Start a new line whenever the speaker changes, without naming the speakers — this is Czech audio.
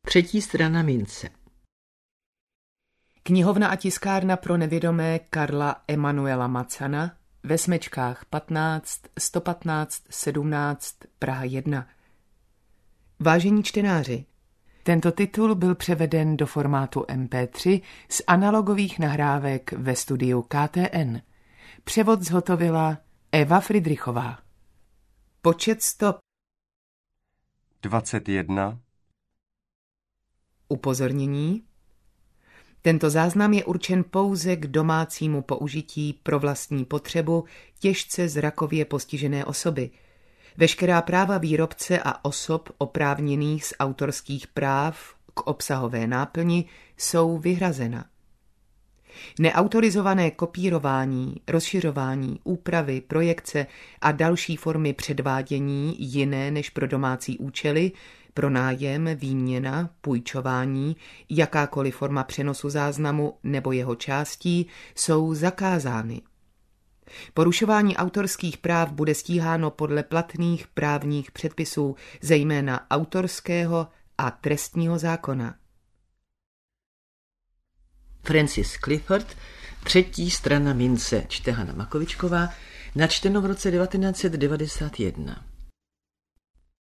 Třetí strana mince.
Knihovna a tiskárna pro nevědomé Karla Emanuela Macana ve Smečkách 15, 115, 17, Praha 1. Vážení čtenáři, tento titul byl převeden do formátu MP3 z analogových nahrávek ve studiu KTN. Převod zhotovila Eva Fridrichová. Počet stop
21.
Upozornění. Tento záznam je určen pouze k domácímu použití pro vlastní potřebu těžce zrakově postižené osoby. Veškerá práva výrobce a osob oprávněných z autorských práv k obsahové náplni jsou vyhrazena. Neautorizované kopírování, rozšiřování, úpravy, projekce a další formy předvádění jiné než pro domácí účely, pronájem, výměna, půjčování, jakákoliv forma přenosu záznamu nebo jeho částí jsou zakázány. Porušování autorských práv bude stíháno podle platných právních předpisů, zejména autorského a trestního zákona.
Francis Clifford, Třetí strana mince, čte Hana Makovičková, načteno v roce 1991.